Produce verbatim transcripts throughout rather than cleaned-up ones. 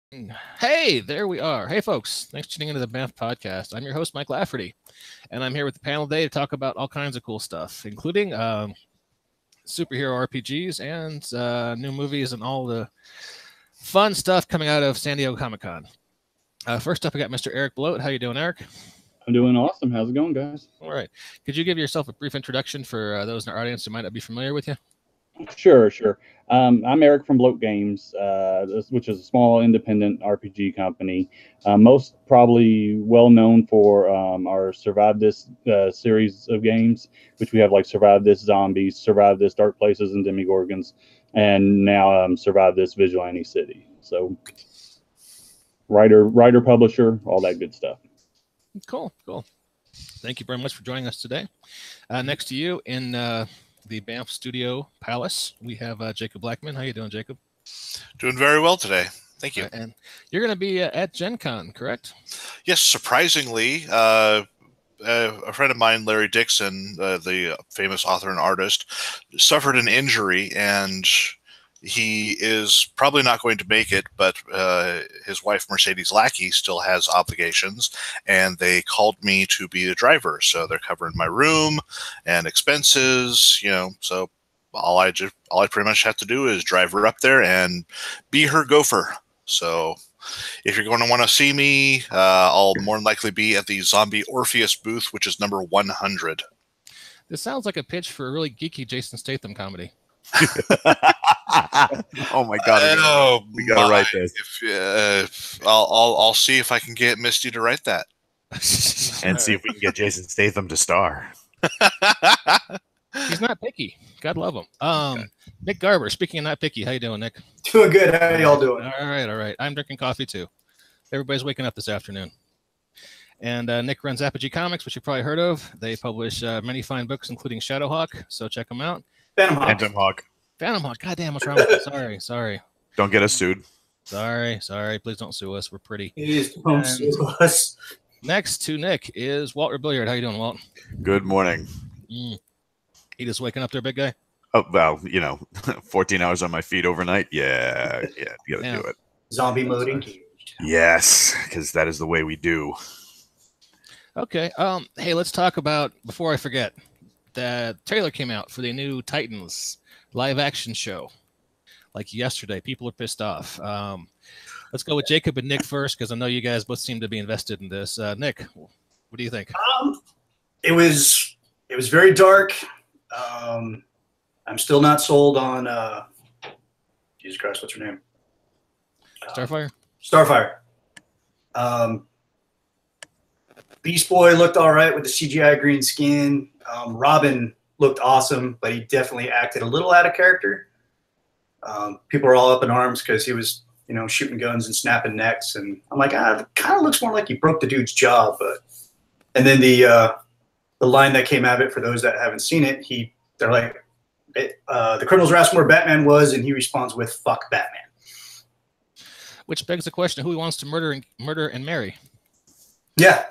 Hey, there we are. Hey, folks. Thanks for tuning into the Banff Podcast. I'm your host, Mike Lafferty, and I'm here with the panel today to talk about all kinds of cool stuff, including um, superhero R P Gs and uh, new movies and all the fun stuff coming out of San Diego Comic-Con. Uh, first up, I got Mister Eric Bloat. How you doing, Eric? I'm doing awesome. How's it going, guys? All right. Could you give yourself a brief introduction for uh, those in our audience who might not be familiar with you? Sure, sure. Um, I'm Eric from Bloat Games, uh, which is a small independent R P G company. Uh, most probably well known for um, our Survive This uh, series of games, which we have like Survive This Zombies, Survive This Dark Places and Demigorgons, and now um, Survive This Vigilante City. So, writer, writer, publisher, all that good stuff. Cool, cool. Thank you very much for joining us today. Uh, next to you in uh, the Banff Studio Palace, we have uh, Jacob Blackman. How you doing, Jacob? Doing very well today. Thank you. Uh, and you're going to be uh, at Gen Con, correct? Yes, surprisingly, uh, uh, a friend of mine, Larry Dixon, uh, the famous author and artist, suffered an injury, and he is probably not going to make it, but uh, his wife, Mercedes Lackey, still has obligations, and they called me to be the driver. So they're covering my room and expenses, you know, so all I just, all I pretty much have to do is drive her up there and be her gopher. So if you're going to want to see me, uh, I'll more than likely be at the Zombie Orpheus booth, which is number one hundred. This sounds like a pitch for a really geeky Jason Statham comedy. Oh my god! Oh, we gotta my. write this. If, uh, I'll, I'll I'll see if I can get Misty to write that, and see if we can get Jason Statham to star. He's not picky. God love him. Um, okay. Nick Garber. Speaking of not picky, how you doing, Nick? Doing good. How y'all doing? All right, all right. I'm drinking coffee too. Everybody's waking up this afternoon. And uh, Nick runs Apogee Comics, which you've probably heard of. They publish uh, many fine books, including Shadowhawk. So check them out. Phantom Hawk. Phantom Hawk. Phantom Hawk. God damn, what's wrong with you? Sorry, sorry. Don't get us sued. Sorry, sorry. Please don't sue us. We're pretty. Please don't sue us. Next to Nick is Walter Billiard. How you doing, Walt? Good morning. Mm. You just waking up there, big guy? Oh, well, you know, fourteen hours on my feet overnight. Yeah, yeah, you gotta yeah. do it. Zombie mode engaged. Yes, because that is the way we do. Okay. Um. Hey, let's talk about, before I forget, the trailer came out for the new Titans live action show. Like yesterday, people are pissed off. Um, let's go with Jacob and Nick first, because I know you guys both seem to be invested in this. Uh, Nick, what do you think? Um, it was it was very dark. Um, I'm still not sold on. Uh, Jesus Christ, what's her name? Starfire. Uh, Starfire. Um, Beast Boy looked all right with the C G I green skin. Um, Robin looked awesome, but he definitely acted a little out of character. Um, people are all up in arms because he was, you know, shooting guns and snapping necks, and I'm like, ah, it kind of looks more like he broke the dude's jaw. But and then the uh, the line that came out of it, for those that haven't seen it, he they're like, it, uh, the criminals were asking where Batman was, and he responds with "fuck Batman," which begs the question: who he wants to murder and murder and marry? Yeah.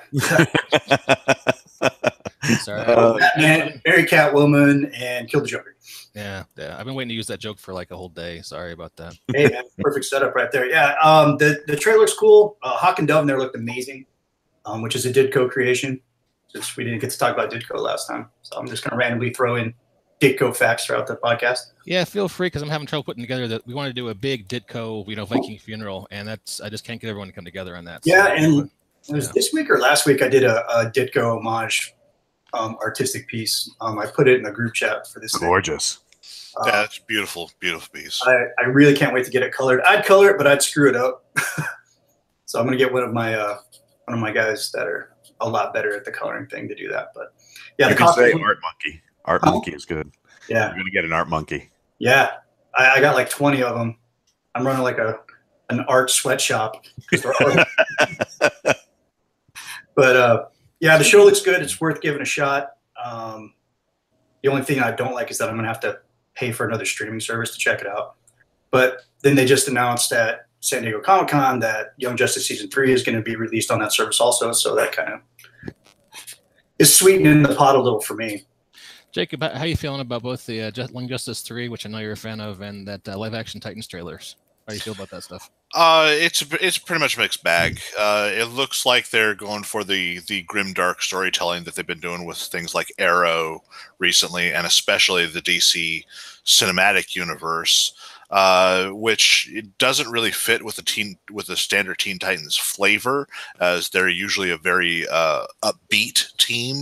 Sorry. Uh, Batman, marry Catwoman, and kill the Joker. Yeah, yeah. I've been waiting to use that joke for like a whole day. Sorry about that. Hey, man, perfect setup right there. Yeah, um, the the trailer looks cool. Uh, Hawk and Dove in there looked amazing, um, which is a Ditko creation. Since we didn't get to talk about Ditko last time, so I'm just going to randomly throw in Ditko facts throughout the podcast. Yeah, feel free, because I'm having trouble putting together that we want to do a big Ditko, you know, Viking funeral, and that's I just can't get everyone to come together on that. Yeah, so, and but, it was yeah. this week or last week I did a, a Ditko homage um, artistic piece. Um, I put it in the group chat for this. Gorgeous. Uh, yeah, it's beautiful, beautiful piece. I, I really can't wait to get it colored. I'd color it, but I'd screw it up. So I'm gonna get one of my uh, one of my guys that are a lot better at the coloring thing to do that. But yeah, you the can say costume, Art Monkey. Art huh? Monkey is good. Yeah, you're gonna get an Art Monkey. Yeah, I, I got like twenty of them. I'm running like a an art sweatshop. But uh, yeah, the show looks good. It's worth giving a shot. Um, the only thing I don't like is that I'm gonna have to pay for another streaming service to check it out. But then they just announced at San Diego Comic-Con that Young Justice Season three is going to be released on that service also. So that kind of is sweetening the pot a little for me. Jacob, how are you feeling about both the uh, Young Justice three, which I know you're a fan of, and that uh, live-action Titans trailers? How do you feel about that stuff? Uh, it's it's pretty much a mixed bag. Uh, it looks like they're going for the the grim dark storytelling that they've been doing with things like Arrow recently, and especially the D C cinematic universe, uh, which it doesn't really fit with the teen with the standard Teen Titans flavor, as they're usually a very uh, upbeat team.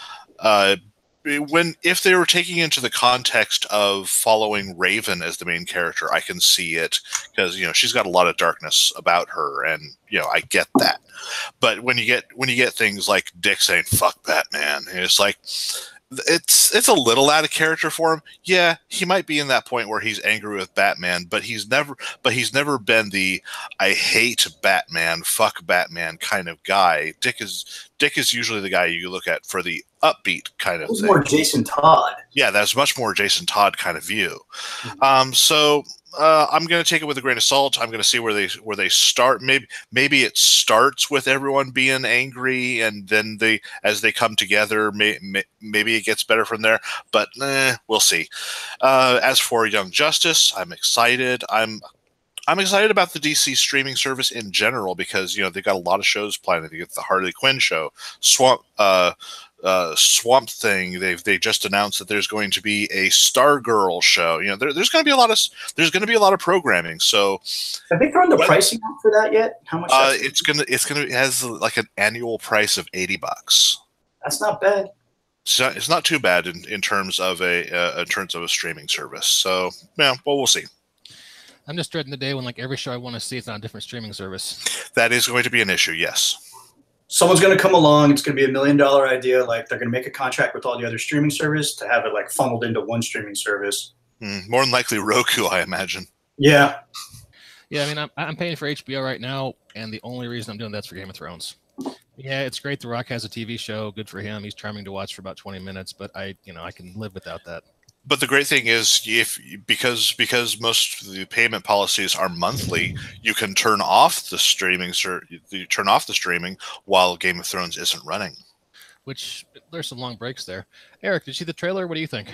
Uh, when if they were taking into the context of following Raven as the main character, I can see it, because you know she's got a lot of darkness about her, and you know I get that. But when you get when you get things like Dick saying "fuck Batman," it's like it's it's a little out of character for him. Yeah, he might be in that point where he's angry with Batman, but he's never but he's never been the "I hate Batman, fuck Batman" kind of guy. Dick is Dick is usually the guy you look at for the upbeat kind of It was thing. more Jason Todd. Yeah, that's much more Jason Todd kind of view. Mm-hmm. Um, so uh, I'm going to take it with a grain of salt. I'm going to see where they where they start. Maybe maybe it starts with everyone being angry, and then they as they come together, may, may, maybe it gets better from there. But eh, we'll see. Uh, as for Young Justice, I'm excited. I'm I'm excited about the D C streaming service in general, because you know they've got a lot of shows planned. They get the Harley Quinn show, Swamp. Uh, Uh, Swamp Thing. They've they just announced that there's going to be a Stargirl show. You know, there, there's going to be a lot of there's going to be a lot of programming. So, have they thrown the but, pricing out for that yet? How much? Uh, it's gonna it's gonna it has like an annual price of eighty bucks. That's not bad. So it's not too bad in, in terms of a uh, in terms of a streaming service. So yeah, well we'll see. I'm just dreading the day when like every show I want to see is on a different streaming service. That is going to be an issue. Yes. Someone's going to come along. It's going to be a million dollar idea. Like they're going to make a contract with all the other streaming service to have it like funneled into one streaming service. Mm, more than likely Roku, I imagine. Yeah. Yeah, I mean, I'm, I'm paying for H B O right now, and the only reason I'm doing that's for Game of Thrones. Yeah, it's great. The Rock has a T V show. Good for him. He's charming to watch for about twenty minutes, but I, you know, I can live without that. But the great thing is, if because because most of the payment policies are monthly, you can turn off the streaming. You turn off the streaming while Game of Thrones isn't running. Which there's some long breaks there. Eric, did you see the trailer? What do you think?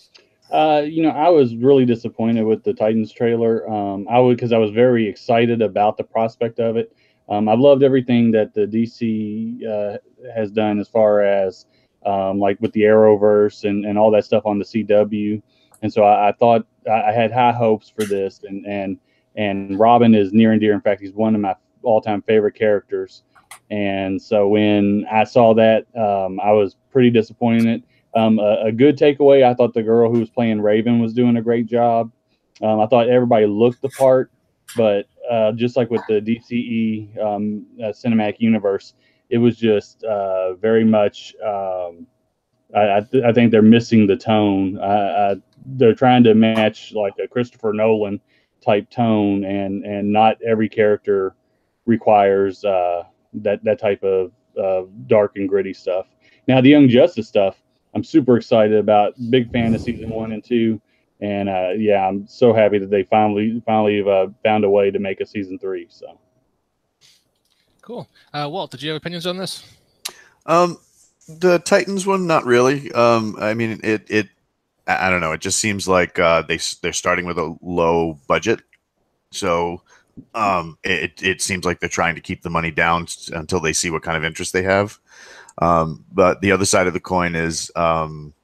Uh, you know, I was really disappointed with the Titans trailer. Um, I would because I was very excited about the prospect of it. Um, I've loved everything that the D C uh, has done as far as um, like with the Arrowverse and, and all that stuff on the C W. And so I, I thought I had high hopes for this. And, and, and Robin is near and dear. In fact, he's one of my all-time favorite characters. And so when I saw that, um, I was pretty disappointed in it. Um, a, a good takeaway, I thought the girl who was playing Raven was doing a great job. Um, I thought everybody looked the part, but uh, just like with the D C E um, uh, cinematic universe, it was just uh, very much. Um, I, I, th- I think they're missing the tone. I, I, they're trying to match like a Christopher Nolan type tone, and and not every character requires uh, that that type of uh, dark and gritty stuff. Now the Young Justice stuff, I'm super excited about. Big fan of season one and two. And uh, yeah, I'm so happy that they finally finally have uh, found a way to make a season three. So cool. Uh, Walt, did you have opinions on this? Um, the Titans one, not really. Um, I mean, it it I don't know. It just seems like uh, they they're starting with a low budget, so um, it it seems like they're trying to keep the money down until they see what kind of interest they have. Um, but the other side of the coin is. Um,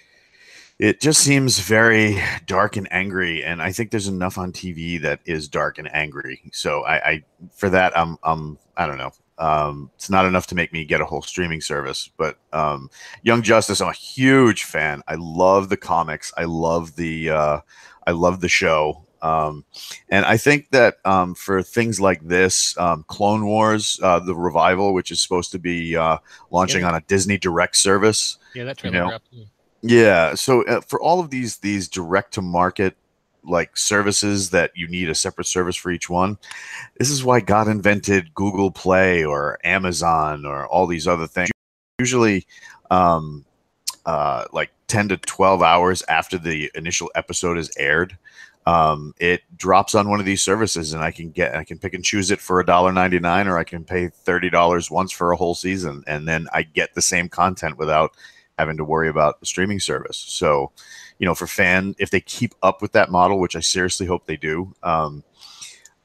It just seems very dark and angry, and I think there's enough on T V that is dark and angry. So I, I for that, I'm, I'm, I don't know. Um, it's not enough to make me get a whole streaming service. But um, Young Justice, I'm a huge fan. I love the comics. I love the, uh, I love the show. Um, and I think that um, for things like this, um, Clone Wars, uh, the revival, which is supposed to be uh, launching yeah. on a Disney Direct service. Yeah, that trailer you know, wrapped. Yeah, so uh, for all of these these direct to market like services that you need a separate service for each one, this is why God invented Google Play or Amazon or all these other things. Usually, um, uh, like ten to twelve hours after the initial episode is aired, um, it drops on one of these services, and I can get I can pick and choose it for a dollar ninety nine, or I can pay thirty dollars once for a whole season, and then I get the same content without having to worry about the streaming service. So, you know, for fan, if they keep up with that model, which I seriously hope they do, um,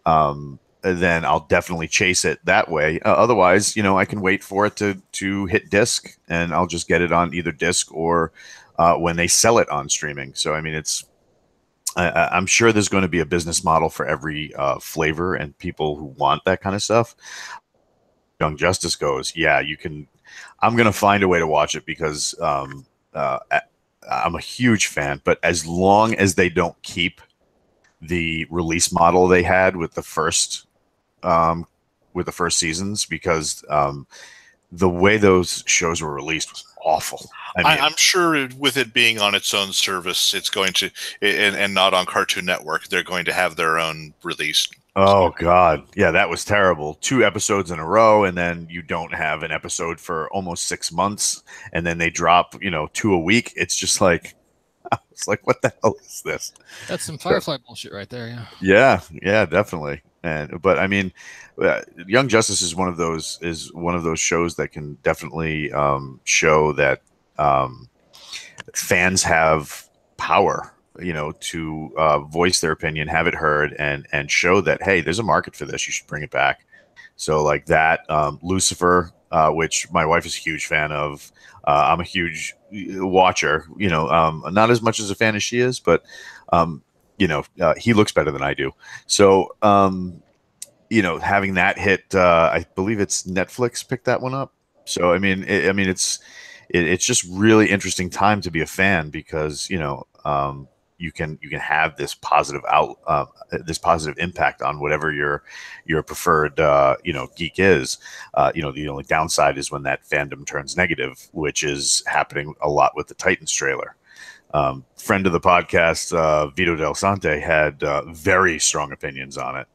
um, then I'll definitely chase it that way. Uh, otherwise, you know, I can wait for it to to hit disc, and I'll just get it on either disc or uh, when they sell it on streaming. So I mean, it's I, I'm sure there's going to be a business model for every uh, flavor and people who want that kind of stuff. Young Justice goes, yeah, you can. I'm going to find a way to watch it because um, uh, I'm a huge fan. But as long as they don't keep the release model they had with the first um, with the first seasons, because um, the way those shows were released was awful. I mean, I, I'm sure with it being on its own service, it's going to, and, and not on Cartoon Network, they're going to have their own release. oh God, yeah, that was terrible. Two episodes in a row, and then you don't have an episode for almost six months, and then they drop, you know, two a week. It's just like, it's like, what the hell is this? That's some Firefly bullshit right there. Yeah. Yeah, yeah, definitely. And but I mean, uh, Young Justice is one of those is one of those shows that can definitely um, show that um, fans have power, you know, to uh, voice their opinion, have it heard, and and show that, hey, there's a market for this. You should bring it back. So like that, um, Lucifer, uh, which my wife is a huge fan of. Uh, I'm a huge watcher, you know, um, not as much as a fan as she is, but um, you know, uh, he looks better than I do. So, um, you know, having that hit, uh, I believe it's Netflix picked that one up. So, I mean, it, I mean, it's it, it's just really interesting time to be a fan because you know um, you can you can have this positive out uh, this positive impact on whatever your your preferred uh, you know geek is. Uh, you know, the only downside is when that fandom turns negative, which is happening a lot with the Titans trailer. Um, friend of the podcast, uh, Vito Del Sante, had uh, very strong opinions on it.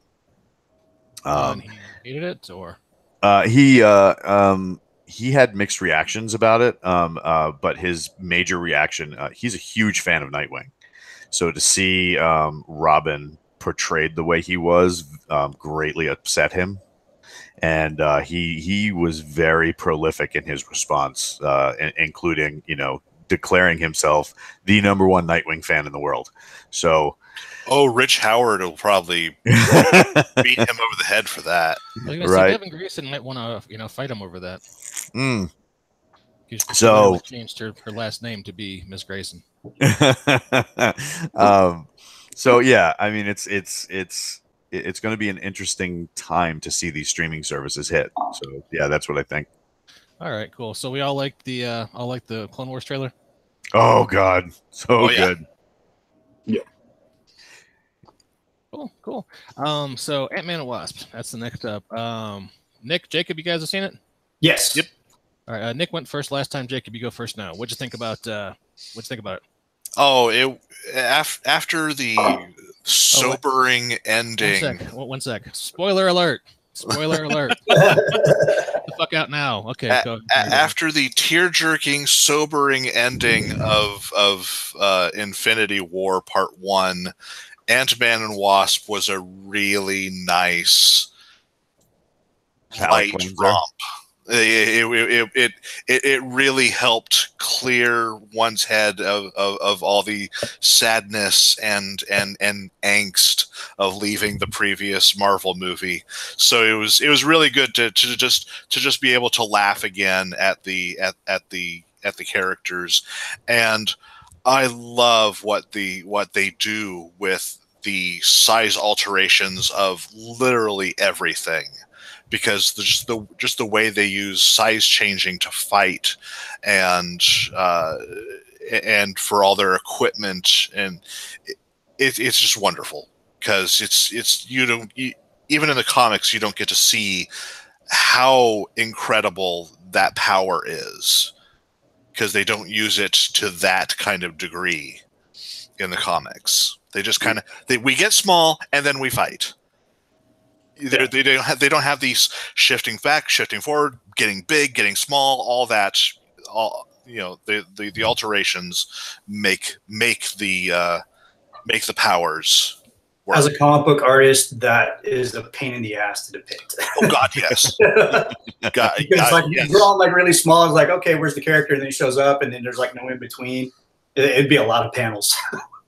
Um, he hated it, or uh, he uh, um, he had mixed reactions about it, um, uh, but his major reaction, uh, he's a huge fan of Nightwing. So to see um, Robin portrayed the way he was um, greatly upset him. And uh, he he was very prolific in his response, uh, in- including, you know, declaring himself the number one Nightwing fan in the world. So, oh, Rich Howard will probably beat him over the head for that. like, right. Kevin Grayson might want to, you know, fight him over that. Mm. So changed her, her last name to be Miss Grayson. um, so yeah, I mean, it's it's it's it's going to be an interesting time to see these streaming services hit. So yeah, that's what I think. All right, cool. So we all like the uh, all like the Clone Wars trailer. Oh God, so Oh, yeah. good. Cool, cool. Um, so Ant-Man and Wasp. That's the next up. Um, Nick, Jacob, you guys have seen it? Yes. Yep. All right. Uh, Nick went first last time. Jacob, you go first now. What'd you think about? Uh, what'd you think about it? Oh, it af- after the sobering One ending. sec. One one sec. Spoiler alert. Spoiler alert. Get the fuck out now. Okay. A- go. a- after the tear-jerking, sobering ending of of uh, Infinity War Part One, Ant-Man and Wasp was a really nice Palate light cleanser. romp. It it, it it it really helped clear one's head of, of, of all the sadness and and and angst of leaving the previous Marvel movie. So it was it was really good to, to just to just be able to laugh again at the at, at the at the characters. And I love what the what they do with the size alterations of literally everything. Because the, just the just the way they use size changing to fight, and uh, and for all their equipment, and it, it's just wonderful. Because it's it's you don't you, even in the comics you don't get to see how incredible that power is, because they don't use it to that kind of degree in the comics. They just kind of they we get small and then we fight. They're, they don't have they don't have these shifting back, shifting forward, getting big, getting small, all that. All you know, the the, the alterations make make the uh, make the powers work. As a comic book artist, that is a pain in the ass to depict. Oh God, yes. God, Because God, like yes. drawing like really small, it's like, okay, where's the character? And then he shows up, and then there's like no in between. It, it'd be a lot of panels.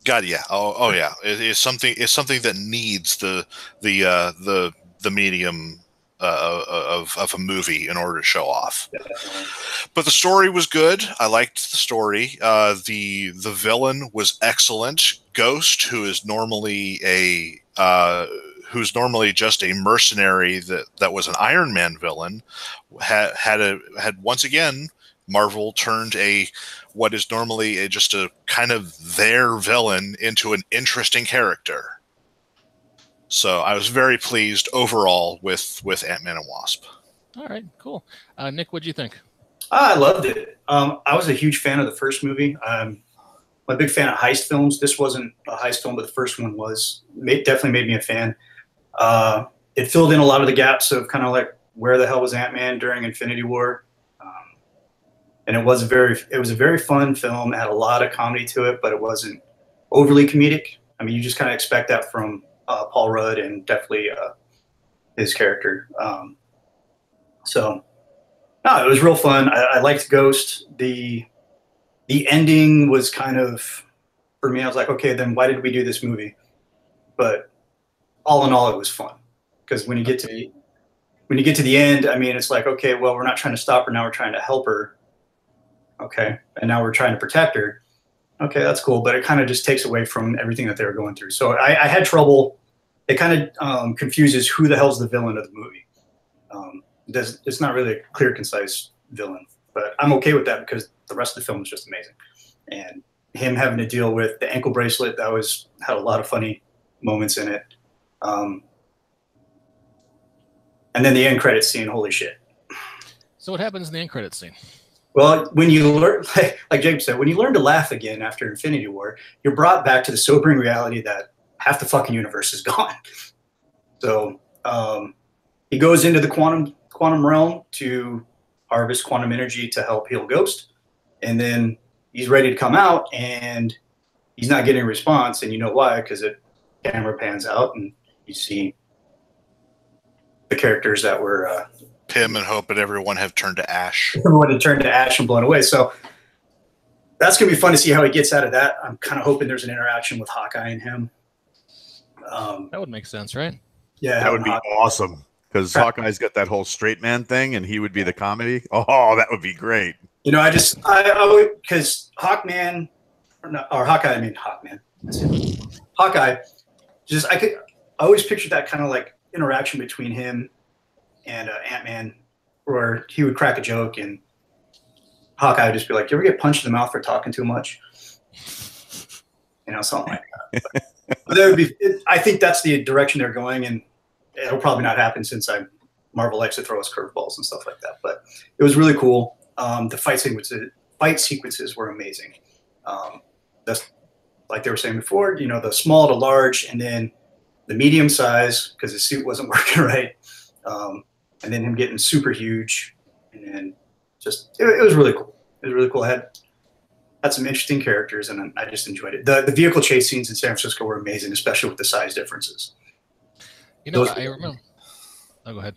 God, yeah. Oh, oh yeah. It, it's something. It's something that needs the the uh, the the medium uh, of of a movie in order to show off. But the story was good. I liked the story. Uh, the the villain was excellent. Ghost, who is normally a uh, who's normally just a mercenary that that was an Iron Man villain, had had a had once again. Marvel turned a what is normally a, just a kind of their villain into an interesting character. So I was very pleased overall with with Ant-Man and Wasp. All right, cool. Uh, Nick, what'd you think? I loved it. Um, I was a huge fan of the first movie. Um, I'm a big fan of heist films. This wasn't a heist film, but the first one was. It definitely made me a fan. Uh, it filled in a lot of the gaps of kind of like where the hell was Ant-Man during Infinity War. And it was a very, it was a very fun film. It had a lot of comedy to it, but it wasn't overly comedic. I mean, you just kind of expect that from uh, Paul Rudd and definitely uh, his character. Um, so, no, it was real fun. I, I liked Ghost. The the ending was kind of, for me, I was like, okay, then why did we do this movie? But all in all, it was fun because when you get to the when you get to the end, I mean, it's like, okay, well, we're not trying to stop her now. We're trying to help her. Okay. And now we're trying to protect her. Okay, that's cool. But it kind of just takes away from everything that they were going through. So I, I had trouble. It kind of um, confuses who the hell's the villain of the movie. Um, there's, it's not really a clear, concise villain. But I'm okay with that because the rest of the film was just amazing. And him having to deal with the ankle bracelet, that was had a lot of funny moments in it. Um, and then the end credits scene, holy shit. So what happens in the end credits scene? Well, when you learn, like, like Jacob said, when you learn to laugh again after Infinity War, you're brought back to the sobering reality that half the fucking universe is gone. So um, he goes into the quantum quantum realm to harvest quantum energy to help heal Ghost, and then he's ready to come out, and he's not getting a response, and you know why? Because it camera pans out, and you see the characters that were. Uh, Pym and Hope and everyone have turned to ash. Everyone had turned to ash and blown away. So that's going to be fun to see how he gets out of that. I'm kind of hoping there's an interaction with Hawkeye and him. Um, that would make sense, right? Yeah. That would be Hawkeye. awesome because Hawkeye's got that whole straight man thing and he would be the comedy. Oh, that would be great. You know, I just, I, I would, because Hawkman, or, not, or Hawkeye, I mean Hawkman. Hawkeye, just, I could, I always pictured that kind of like interaction between him and uh, Ant-Man, where he would crack a joke and Hawkeye would just be like, "Do you ever get punched in the mouth for talking too much?" You know, something like that. But, but that would be. It, I think that's the direction they're going, and it'll probably not happen since I Marvel likes to throw us curveballs and stuff like that. But it was really cool. Um, the fight sequences, fight sequences were amazing. Um, that's like they were saying before. You know, the small to large, and then the medium size because his suit wasn't working right. Um, and then him getting super huge, and then just it, it was really cool. It was really cool. I had had some interesting characters, and I just enjoyed it. The the vehicle chase scenes in San Francisco were amazing, especially with the size differences. You know, Those I remember. Oh, go ahead.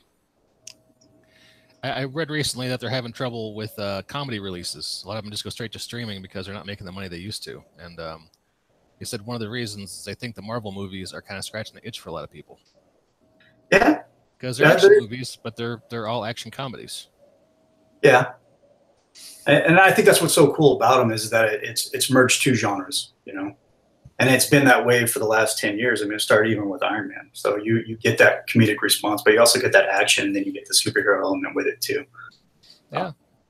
I, I read recently that they're having trouble with uh, comedy releases. A lot of them just go straight to streaming because they're not making the money they used to. And um, he said one of the reasons is they think the Marvel movies are kind of scratching the itch for a lot of people. Yeah. Because they're Yeah, action they're- movies, but they're they're all action comedies. Yeah, and, and I think that's what's so cool about them is that it, it's it's merged two genres, you know, and it's been that way for the last ten years. I mean, it started even with Iron Man. So you you get that comedic response, but you also get that action, and then you get the superhero element with it too. Yeah.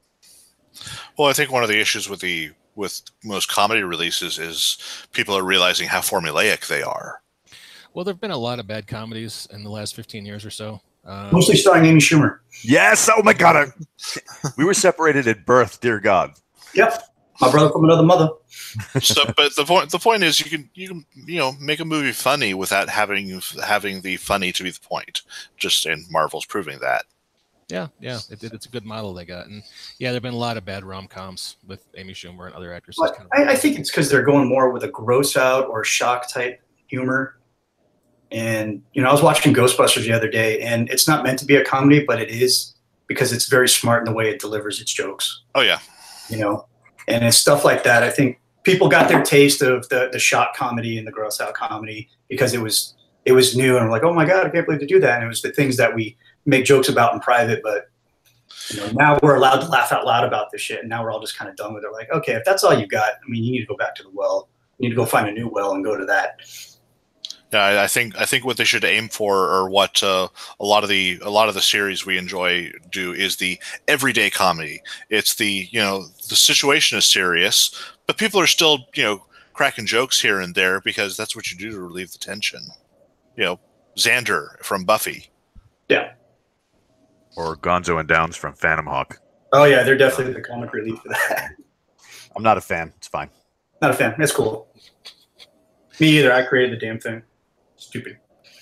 Well, I think one of the issues with the with most comedy releases is people are realizing how formulaic they are. Well, there have been a lot of bad comedies in the last fifteen years or so. Um, Mostly starring Amy Schumer. Yes. Oh my God. I, we were separated at birth. Dear God. Yep, my brother from another mother. So, but the point the point is, you can you can you know make a movie funny without having having the funny to be the point. Just and Marvel's proving that. yeah, yeah, it, it, it's a good model they got, and yeah, there've been a lot of bad rom coms with Amy Schumer and other actresses. But kind of I, I think it's because they're going more with a gross out or shock type humor. And, you know, I was watching Ghostbusters the other day, and it's not meant to be a comedy, but it is because it's very smart in the way it delivers its jokes, Oh yeah, you know? And it's stuff like that. I think people got their taste of the the shock comedy and the gross out comedy because it was it was new and we're like, oh my god, I can't believe they do that. And it was the things that we make jokes about in private, but you know, now we're allowed to laugh out loud about this shit, and now we're all just kind of done with it. Like, okay, if that's all you got, I mean, you need to go back to the well. You need to go find a new well and go to that. Yeah, I think I think what they should aim for, or what uh, a lot of the a lot of the series we enjoy do, is the everyday comedy. It's the you know the situation is serious, but people are still you know cracking jokes here and there because that's what you do to relieve the tension. You know, Xander from Buffy. Yeah. Or Gonzo and Downs from Phantom Hawk. Oh yeah, they're definitely the comic relief for that. I'm not a fan. It's fine. Not a fan. That's cool. Me either. I created the damn thing. Stupid.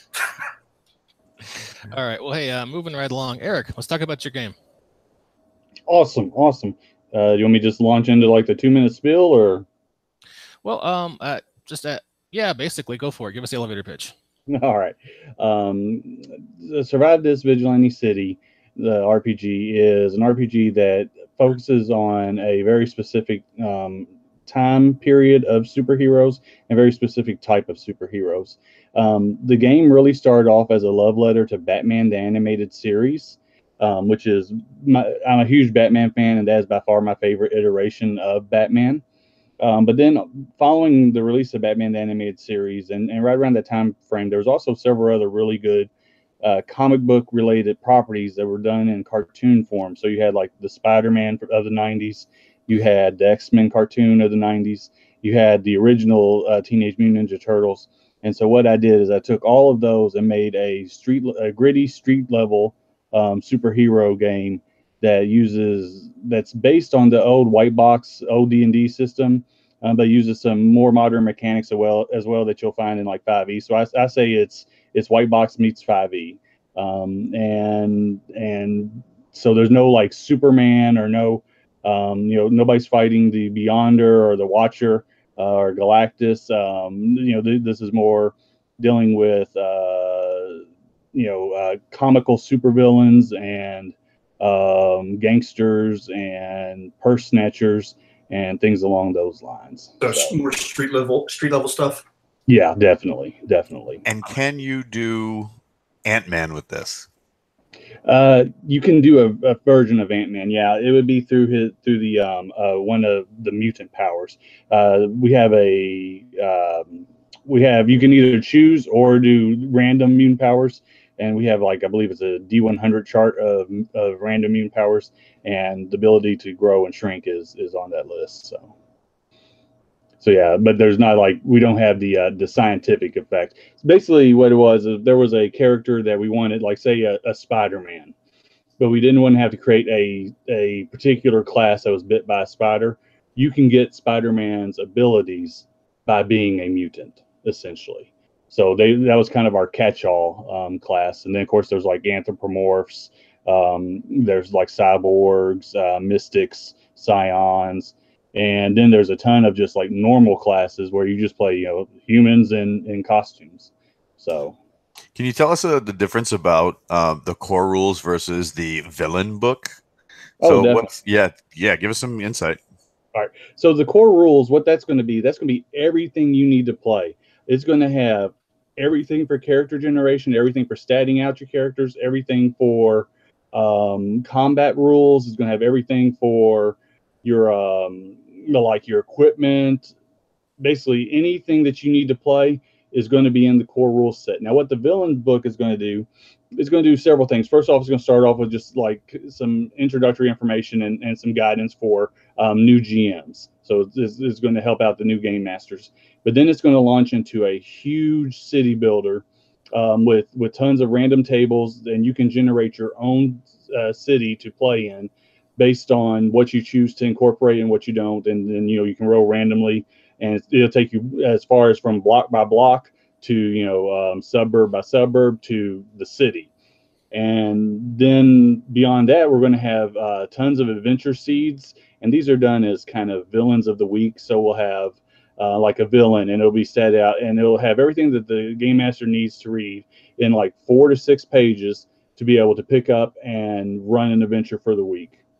All right. Well, hey, uh, moving right along, Eric, let's talk about your game. Awesome, awesome. Uh, you want me to just launch into like the two minute spiel, or? Well, um, uh, just uh, yeah, basically, go for it. Give us the elevator pitch. All right. Um, Survive This Vigilante City, the R P G, is an R P G that focuses on a very specific um, time period of superheroes and very specific type of superheroes. Um, the game really started off as a love letter to Batman the Animated Series, um, which is my, I'm a huge Batman fan, and that is by far my favorite iteration of Batman. Um, but then following the release of Batman the Animated Series, and, and right around that time frame, there was also several other really good uh, comic book related properties that were done in cartoon form. So you had like the Spider-Man of the nineties, you had the X-Men cartoon of the nineties, you had the original uh, Teenage Mutant Ninja Turtles. And so what I did is I took all of those and made a street, a gritty street level um, superhero game that uses, that's based on the old white box old D and D system, um, but uses some more modern mechanics as well as well that you'll find in like five E. So I, I say it's it's white box meets five E, um, and and so there's no like Superman or no, um, you know, nobody's fighting the Beyonder or the Watcher uh, or Galactus. Um, you know, th- this is more dealing with uh, you know uh, comical supervillains and um, gangsters and purse snatchers and things along those lines. So, So, more street level, street level stuff. yeah, definitely, definitely. And can you do Ant-Man with this? Uh, you can do a, a version of Ant-Man. Yeah, it would be through his through the um uh, one of the mutant powers. Uh, we have a um, we have you can either choose or do random mutant powers, and we have like I believe it's a D one hundred chart of of random mutant powers, and the ability to grow and shrink is is on that list. So. So yeah, but there's not like we don't have the uh, the scientific effect. So basically, what it was is there was a character that we wanted, like say a, a Spider-Man, but we didn't want to have to create a a particular class that was bit by a spider. You can get Spider-Man's abilities by being a mutant, essentially. So they that was kind of our catch-all um, class. And then of course there's like anthropomorphs, um, there's like cyborgs, uh, mystics, scions. And then there's a ton of just like normal classes where you just play, you know, humans in, in costumes. So, Can you tell us uh, the difference about uh, the core rules versus the villain book? Oh, So definitely. what's yeah yeah? Give us some insight. so the core rules, what that's going to be, that's going to be everything you need to play. It's going to have everything for character generation, everything for statting out your characters, everything for um, combat rules. It's going to have everything for your um, you know, like your equipment. Basically, anything that you need to play is going to be in the core rule set. Now, what the villain book is going to do is going to do several things. First off, it's going to start off with just like some introductory information and, and some guidance for um, new G Ms. So this is going to help out the new game masters. But then it's going to launch into a huge city builder um, with with tons of random tables, and you can generate your own uh, city to play in based on what you choose to incorporate and what you don't. And then you know you can roll randomly, and it'll take you as far as from block by block to you know um, suburb by suburb to the city. And then beyond that, we're going to have uh, tons of adventure seeds, and these are done as kind of villains of the week. So we'll have uh, like a villain, and it'll be set out, and it'll have everything that the game master needs to read in like four to six pages to be able to pick up and run an adventure for the week.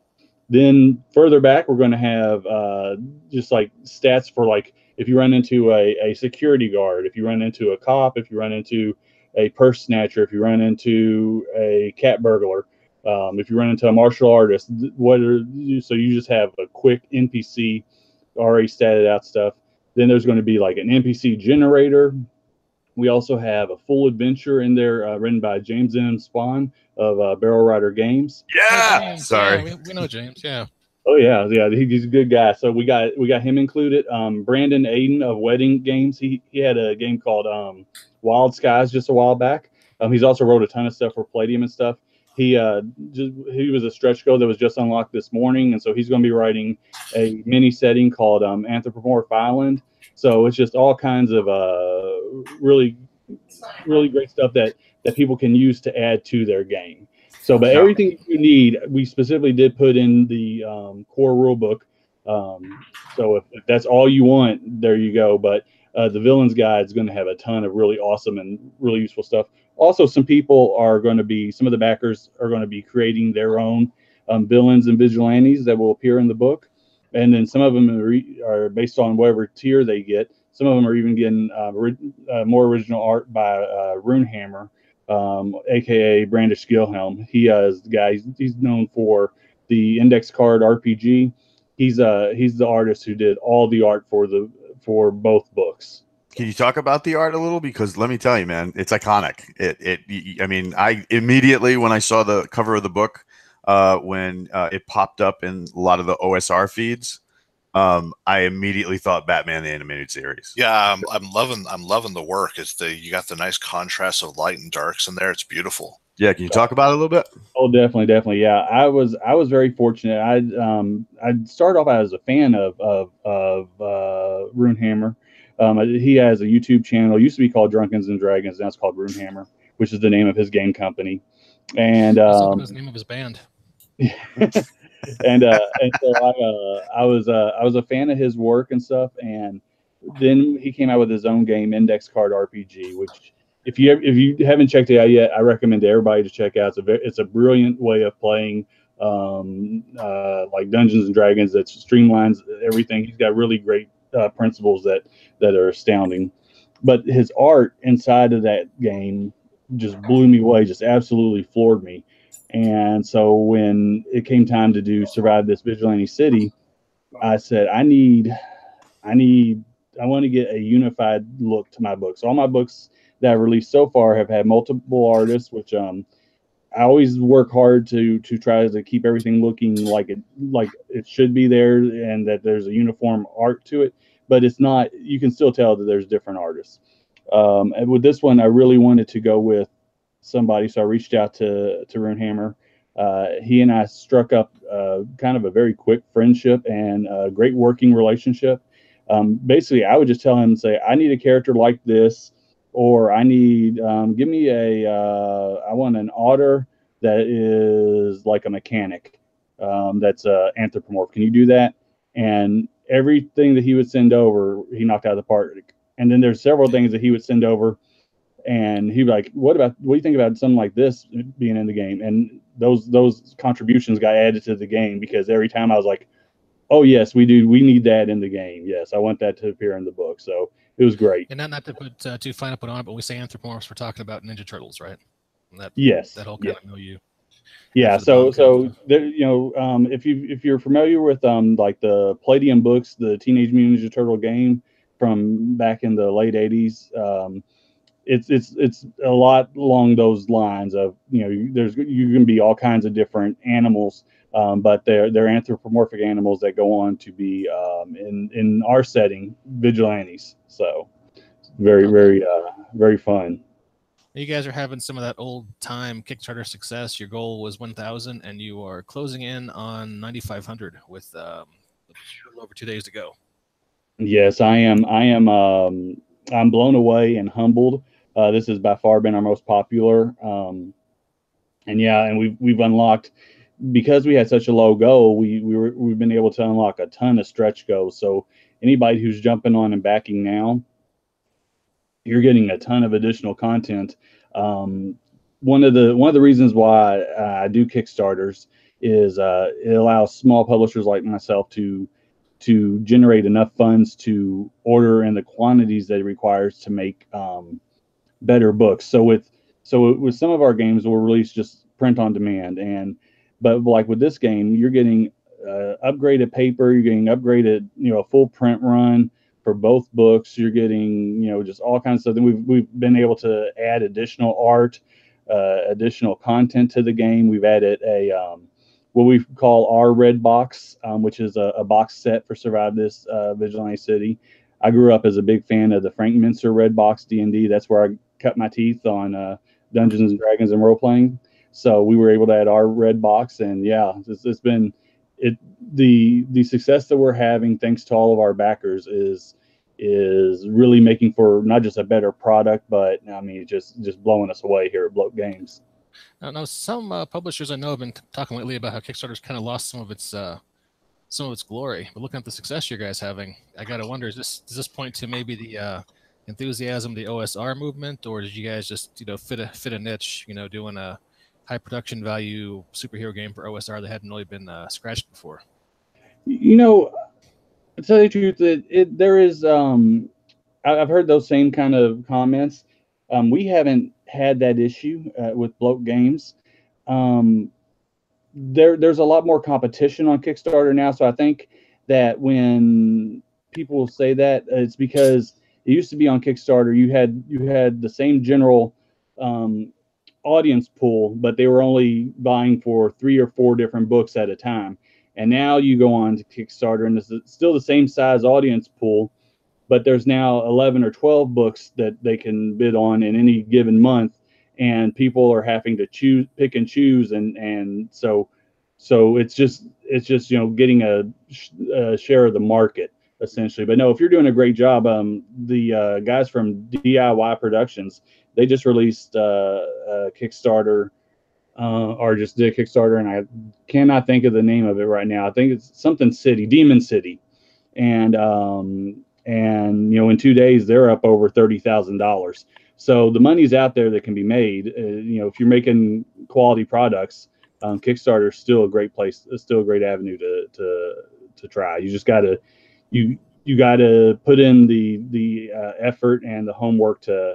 Then further back, we're going to have uh, just like stats for like if you run into a, a security guard, if you run into a cop, if you run into a purse snatcher, if you run into a cat burglar, um, if you run into a martial artist, what are you, so you just have a quick N P C already statted out stuff. Then there's going to be like an N P C generator. We also have a full adventure in there uh, written by James M. Spawn of uh, Barrel Rider Games. Yeah, James, sorry. yeah, we, we know James. Yeah. Oh yeah, yeah, he, he's a good guy. So we got we got him included. Um, Brandon Aiden of Wedding Games. He he had a game called um, Wild Skies just a while back. Um, he's also wrote a ton of stuff for Palladium and stuff. He uh just he was a stretch goal that was just unlocked this morning, and so he's going to be writing a mini setting called um, Anthropomorph Island. So it's just all kinds of uh really really great stuff that that people can use to add to their game. So, but everything you need, we specifically did put in the um, core rule book. Um, so if, if that's all you want, there you go. But uh, the Villains Guide is going to have a ton of really awesome and really useful stuff. Also, some people are going to be, some of the backers are going to be creating their own um, villains and vigilantes that will appear in the book. And then some of them are, are based on whatever tier they get. Some of them are even getting uh, uh, more original art by uh, Runehammer. Um, A K A Brandish Gilhelm. He uh, is the guy. He's, he's known for the Index Card R P G. He's uh he's the artist who did all the art for the for both books. Can you talk about the art a little? Because let me tell you, man, it's iconic. It it. I mean, I immediately when I saw the cover of the book, uh, when uh, it popped up in a lot of the O S R feeds, um, I immediately thought Batman the Animated Series. Yeah, I'm, I'm loving I'm loving the work. It's the you got the nice contrast of light and darks in there. It's beautiful. Yeah, can you talk about it a little bit? Oh, definitely, definitely. Yeah, I was I was very fortunate. I um I started off as a fan of of of uh, Runehammer. Um, he has a YouTube channel. It used to be called Drunkens and Dragons. Now it's called Runehammer, which is the name of his game company. And um, the name of his band. and uh, and so I uh, I was uh, I was a fan of his work and stuff. And then he came out with his own game, Index Card R P G, which if you if you haven't checked it out yet, I recommend everybody to check out. It's a very, it's a brilliant way of playing um, uh, like Dungeons and Dragons that streamlines everything. He's got really great uh, principles that that are astounding. But his art inside of that game just blew me away, just absolutely floored me. And so when it came time to do Survive This Vigilante City, I said, I need, I need, I want to get a unified look to my books. All my books that I've released so far have had multiple artists, which um, I always work hard to to try to keep everything looking like it like it should be there, and that there's a uniform art to it. But it's not. You can still tell that there's different artists. Um, and with this one, I really wanted to go with somebody, so I reached out to to Runehammer. Uh, he and I struck up uh, kind of a very quick friendship and a great working relationship. Um, basically, I would just tell him, say, I need a character like this, or I need, um, give me a, uh, I want an otter that is like a mechanic, um, that's a anthropomorph. Can you do that? And everything that he would send over, he knocked out of the park. And then there's several things that he would send over, and he'd be like, what about, what do you think about something like this being in the game? And those those contributions got added to the game, because every time I was like, oh yes, we do, we need that in the game. Yes, I want that to appear in the book. So it was great. And not, not to put uh, too fine a put on it, but we say anthropomorphs, we're talking about Ninja Turtles, right? And that, yes. That whole kind yeah. of milieu. Yeah. So so there, you know, um, if you if you're familiar with um like the Palladium books, the Teenage Mutant Ninja Turtle game from back in the late eighties, um, it's it's it's a lot along those lines of, you know, there's you can be all kinds of different animals. Um, but they're they're anthropomorphic animals that go on to be um, in in our setting vigilantes. So very very uh, very fun. You guys are having some of that old time Kickstarter success. Your goal was one thousand, and you are closing in on ninety-five hundred with um, a little over two days to go. Yes, I am. I am. Um, I'm blown away and humbled. Uh, this has by far been our most popular. Um, and yeah, and we've we've unlocked. Because we had such a low goal, we, we were, we've been able to unlock a ton of stretch goals. So anybody who's jumping on and backing now, you're getting a ton of additional content. Um, one of the one of the reasons why I do Kickstarters is uh, it allows small publishers like myself to to generate enough funds to order in the quantities that it requires to make um, better books. So with so with some of our games, we'll release just print on demand, and but like with this game, you're getting uh, upgraded paper, you're getting upgraded, you know, a full print run for both books. You're getting, you know, just all kinds of stuff. Then we've we've been able to add additional art, uh, additional content to the game. We've added a um, what we call our red box, um, which is a, a box set for Survive This uh, Vigilante City. I grew up as a big fan of the Frank Mincer red box D and D. That's where I cut my teeth on uh, Dungeons and Dragons and role playing. So we were able to add our red box, and yeah, it's, it's been it the the success that we're having thanks to all of our backers is is really making for not just a better product, but I mean just just blowing us away here at Bloat Games. Now, now some uh, publishers I know have been talking lately about how Kickstarter's kind of lost some of its uh, some of its glory. But looking at the success you guys having, I gotta wonder: is this does this point to maybe the uh, enthusiasm, the O S R movement, or did you guys just you know fit a fit a niche, you know, doing a high production value superhero game for O S R that hadn't really been uh, scratched before? You know, to tell you the truth, it, it there is. Um, I, I've heard those same kind of comments. Um, we haven't had that issue uh, with Bloat Games. Um, there, there's a lot more competition on Kickstarter now, so I think that when people say that, it's because it used to be on Kickstarter. You had you had the same general um, audience pool, but they were only buying for three or four different books at a time. And now you go on to Kickstarter, and it's still the same size audience pool, but there's now eleven or twelve books that they can bid on in any given month, and people are having to choose, pick and choose, and and so so it's just it's just you know getting a, a share of the market essentially. But no, if you're doing a great job, um, the uh, guys from D I Y Productions, they just released uh, a Kickstarter. Uh, or just did a Kickstarter, and I cannot think of the name of it right now. I think it's something City, Demon City, and um, and you know in two days they're up over thirty thousand dollars. So the money's out there that can be made. Uh, you know, if you're making quality products, um, Kickstarter is still a great place, still a great avenue to to to try. You just gotta you you gotta put in the the uh, effort and the homework to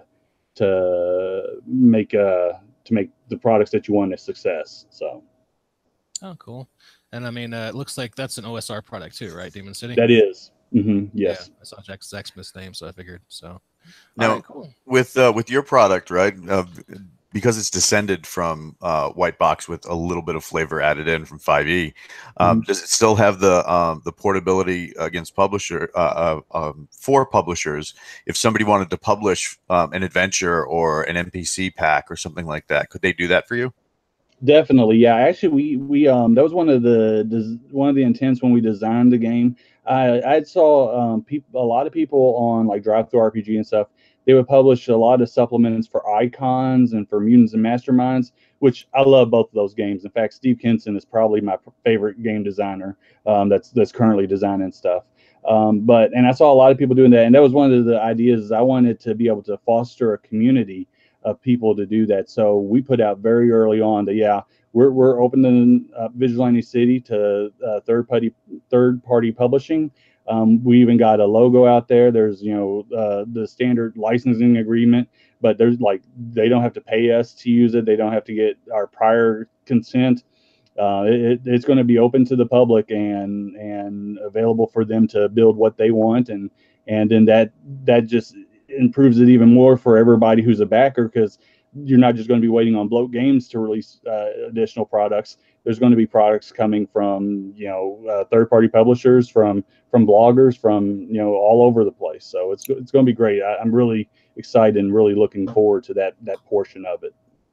to make a to make the products that you want a success. So, oh, cool. And I mean, uh, it looks like that's an O S R product too, right? Demon City. That is. Mm-hmm. Yes. Yeah, I saw Jack Zach Smith's name, so I figured. So, now right, cool. with uh, with your product, right? Uh, because it's descended from uh, White Box with a little bit of flavor added in from five E. Um, mm-hmm. Does it still have the um, the portability against publisher uh, uh, um, for publishers? If somebody wanted to publish um, an adventure or an N P C pack or something like that, could they do that for you? Definitely, yeah. Actually, we we um that was one of the one of the intents when we designed the game. I I saw um people a lot of people on like Drive Through R P G and stuff. They would publish a lot of supplements for Icons and for Mutants and Masterminds, which I love both of those games. In fact, Steve Kinson is probably my favorite game designer um, that's that's currently designing stuff. Um, but and I saw a lot of people doing that, and that was one of the ideas. I wanted to be able to foster a community of people to do that. So we put out very early on that yeah, we're we're opening uh, Vigilante City to uh, third party third party publishing. Um, we even got a logo out there. There's, you know, uh, the standard licensing agreement, but there's like, they don't have to pay us to use it. They don't have to get our prior consent. Uh, it, it's going to be open to the public and, and available for them to build what they want. And, and then that, that just improves it even more for everybody who's a backer, because you're not just going to be waiting on Bloat Games to release uh, additional products. There's going to be products coming from, you know, uh, third-party publishers, from from bloggers, from, you know, all over the place. So it's it's going to be great. I, I'm really excited and really looking forward to that that portion of it.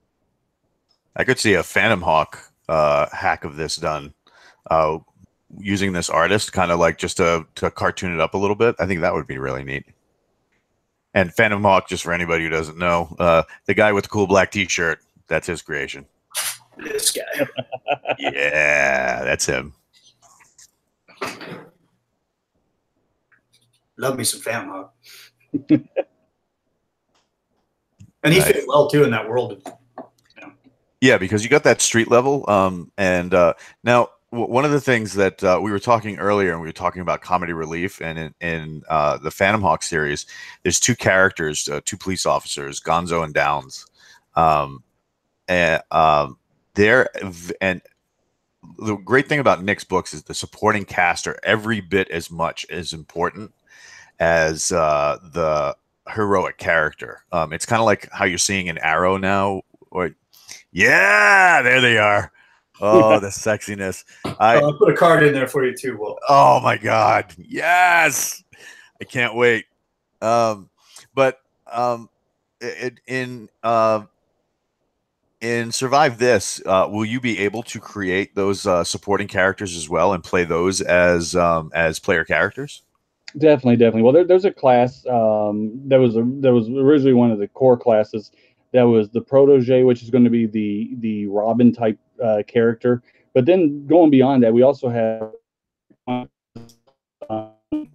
I could see a Phantom Hawk uh, hack of this done uh, using this artist, kind of like just to to cartoon it up a little bit. I think that would be really neat. And Phantom Hawk, just for anybody who doesn't know, uh, the guy with the cool black T-shirt, that's his creation. This guy. Yeah, that's him. Love me some Phantom Hawk. And he nice. fit well, too, in that world. You know. Yeah, because you got that street level. Um, and uh, now w- one of the things that uh, we were talking earlier, and we were talking about comedy relief, and in, in uh, the Phantom Hawk series, there's two characters, uh, two police officers, Gonzo and Downs. Um, and um, they're v- and the great thing about Nick's books is the supporting cast are every bit as much as important as uh, the heroic character. Um, it's kind of like how you're seeing an Arrow now, or yeah, there they are. Oh, the sexiness. I I'll put a card in there for you too, Will. Oh my God. Yes. I can't wait. Um, but um, it, in uh, in Survive This, uh, will you be able to create those uh, supporting characters as well and play those as um, as player characters? Definitely, definitely. Well, there, there's a class um, that was a, that was originally one of the core classes. That was the protege, which is going to be the the Robin type uh, character. But then going beyond that, we also have uh,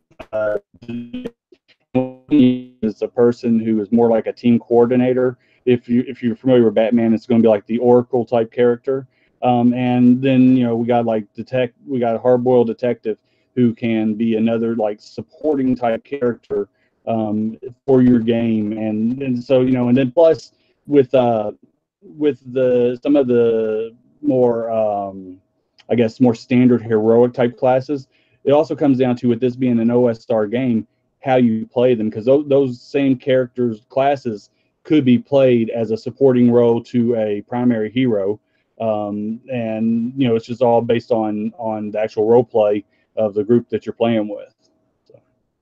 is a person who is more like a team coordinator. If you if you're familiar with Batman, it's going to be like the Oracle type character. Um, and then you know we got like detect we got a hard-boiled detective who can be another like supporting type character um, for your game. And and so you know and then plus with uh with the some of the more um, I guess more standard heroic type classes, it also comes down to, with this being an O S star game, how you play them, because those, those same characters classes could be played as a supporting role to a primary hero, um, and you know it's just all based on on the actual role play of the group that you're playing with. So.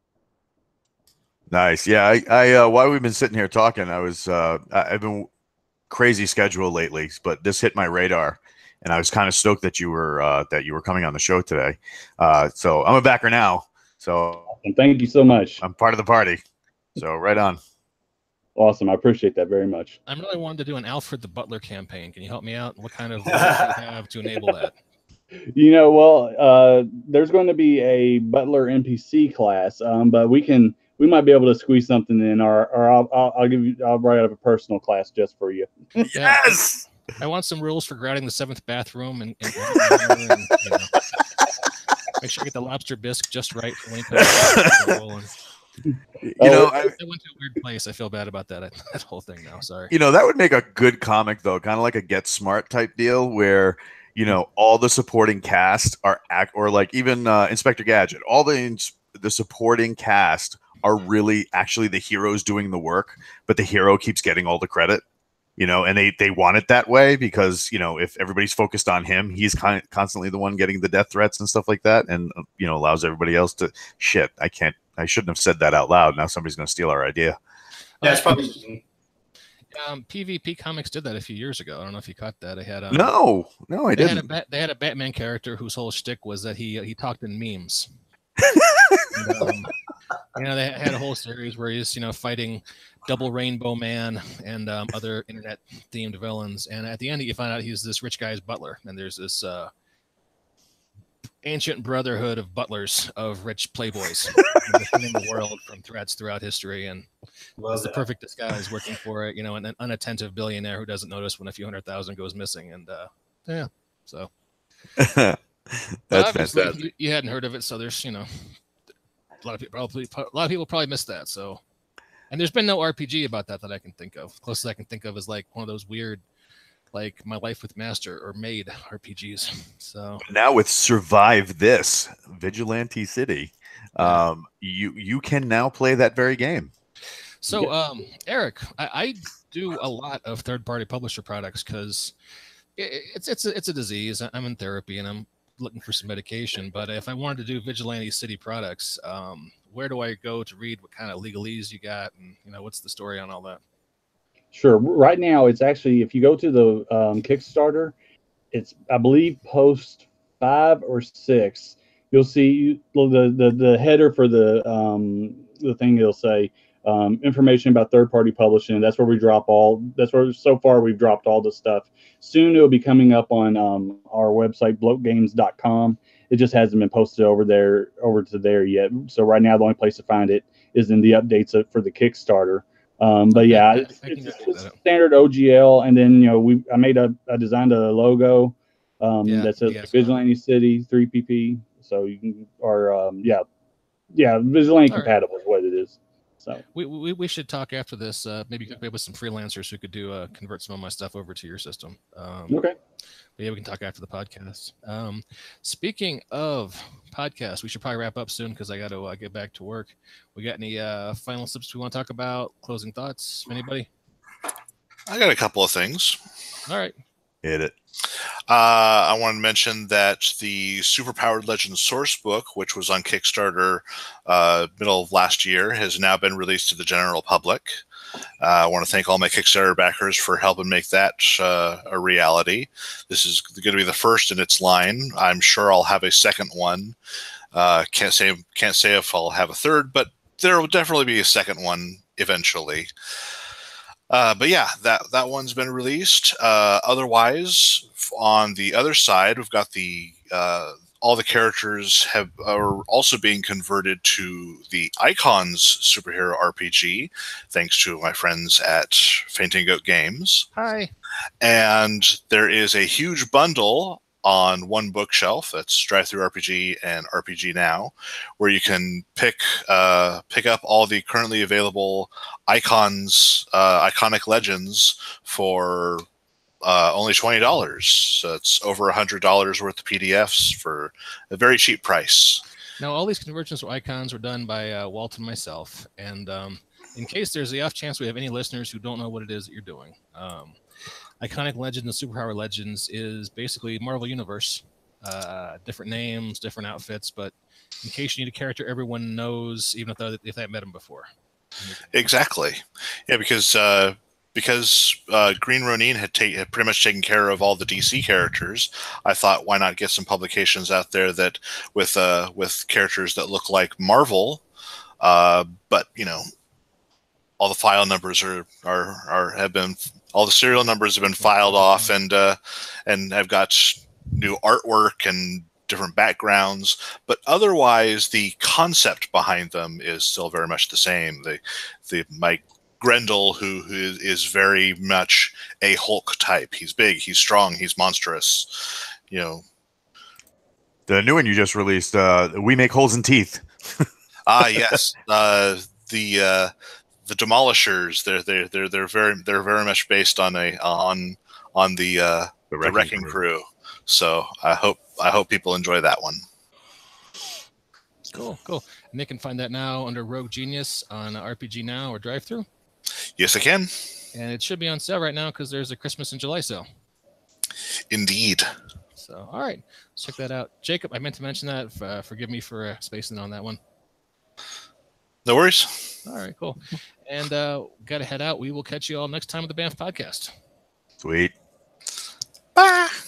Nice. Yeah. I, I uh, while we've been sitting here talking, I was uh, I- I've been crazy schedule lately, but this hit my radar, and I was kind of stoked that you were uh, that you were coming on the show today. Uh, so I'm a backer now. So And thank you so much. I'm part of the party. So right on. Awesome. I appreciate that very much. I'm really wanting to do an Alfred the Butler campaign. Can you help me out? What kind of rules do you have to enable that? You know, well, uh, there's going to be a Butler N P C class, um, but we can we might be able to squeeze something in, or or I'll I'll, I'll give you I'll write up a personal class just for you. Yes. I want some rules for grouting the seventh bathroom and, and, and, and you know, make sure you get the lobster bisque just right for when you put it rolling. You Oh, know, I, I, I went to a weird place. I feel bad about that. That whole thing now. Sorry. you know, that would make a good comic though, kind of like a Get Smart type deal where, you know, all the supporting cast are act, or like even uh, Inspector Gadget, all the ins- the supporting cast are really actually the heroes doing the work, but the hero keeps getting all the credit. You know, and they they want it that way because, you know, if everybody's focused on him, he's kind of constantly the one getting the death threats and stuff like that, and you know, allows everybody else to shit. I can't. I shouldn't have said that out loud. Now somebody's going to steal our idea. Yeah, it's probably. Um, P V P Comics did that a few years ago. I don't know if you caught that. They had um, No, no, I they had a didn't. bat, they had a Batman character whose whole shtick was that he he talked in memes. and, um, you know, they had a whole series where he's you know fighting Double Rainbow Man and um, other internet themed villains, and at the end you find out he's this rich guy's butler, and there's this uh, ancient brotherhood of butlers of rich playboys defending the world from threats throughout history, and Love it's the that. perfect disguise working for you know an, an unattentive billionaire who doesn't notice when a few hundred thousand goes missing, and uh, yeah, so That's obviously fantastic. you, you hadn't heard of it, so there's you know a lot of people probably a lot of people probably missed that. So, and there's been no R P G about that that I can think of. Closest I can think of is like one of those weird, like My Life with Master or Made R P Gs. So Now with Survive This, Vigilante City, um, you you can now play that very game. So, um, Eric, I, I do a lot of third-party publisher products because it, it's it's a, it's a disease. I'm in therapy and I'm looking for some medication. But if I wanted to do Vigilante City products, um, where do I go to read what kind of legalese you got, and you know what's the story on all that? Sure. Right now, it's actually, if you go to the um, Kickstarter, it's I believe post five or six. You'll see the the the header for the um, the thing. It'll say um, information about third party publishing. That's where we drop all. That's where so far we've dropped all the stuff. Soon it'll be coming up on um, our website bloat games dot com. It just hasn't been posted over there over to there yet. So right now the only place to find it is in the updates for the Kickstarter. Um, but Okay, yeah, I- it's, I can it's, go it's look that up. standard O G L, and then you know we I made a I designed a logo um, Yeah, that says yeah, like, so- Vigilante City three P P, so you can or um, yeah, yeah, Vigilante All right. compatible is what it is. So We, we we should talk after this. Uh, maybe maybe with some freelancers who could do uh, convert some of my stuff over to your system. Um, okay, But yeah, we can talk after the podcast. Um, speaking of podcasts, we should probably wrap up soon because I got to uh, get back to work. We got any uh, final slips we want to talk about? Closing thoughts? Anybody? I got a couple of things. All right. Hit it. Uh, I want to mention that the Superpowered Legends source book, which was on Kickstarter uh, middle of last year, has now been released to the general public. Uh, I want to thank all my Kickstarter backers for helping make that uh, a reality. This is going to be the first in its line. I'm sure I'll have a second one. Uh, can't say can't say if I'll have a third, but there will definitely be a second one eventually. Uh, but yeah, that that one's been released. Uh, otherwise, on the other side, we've got the uh, all the characters have are also being converted to the Icons superhero R P G, thanks to my friends at Fainting Goat Games. Hi. And there is a huge bundle on one bookshelf that's Drive-Thru R P G and R P G Now, where you can pick uh, pick up all the currently available icons, uh, iconic legends for uh, only twenty dollars. So it's over a hundred dollars worth of P D Fs for a very cheap price. Now, all these conversions or icons were done by uh, Walt and myself. And um, in case there's the off chance we have any listeners who don't know what it is that you're doing, um, Iconic Legends and Superpower Legends is basically Marvel Universe. Uh, different names, different outfits, but in case you need a character everyone knows, even if they, if they haven't met him before. Exactly. Yeah, because uh, because uh, Green Ronin had, ta- had pretty much taken care of all the D C characters, I thought, why not get some publications out there that with uh, with characters that look like Marvel, uh, but you know, all the file numbers are are, are have been all the serial numbers have been filed off, and uh, and have got new artwork and different backgrounds, but otherwise the concept behind them is still very much the same. The the my Grendel, who, who is very much a Hulk type. He's big, he's strong, he's monstrous. You know, The new one you just released, uh, We Make Holes in Teeth. ah yes, uh, the uh, the Demolishers. They're they're they're they're very they're very much based on a on on the uh, The the Wrecking Wrecking Crew. Crew. So I hope I hope people enjoy that one. Cool, cool. And they can find that now under Rogue Genius on R P G Now or Drive-Thru. Yes, I can. And it should be on sale right now because there's a Christmas and July sale. Indeed. So, all right, let's check that out. Jacob, I meant to mention that. Uh, forgive me for uh, spacing on that one. No worries. All right, cool. And uh, got to head out. We will catch you all next time with the Banff Podcast. Sweet. Bye.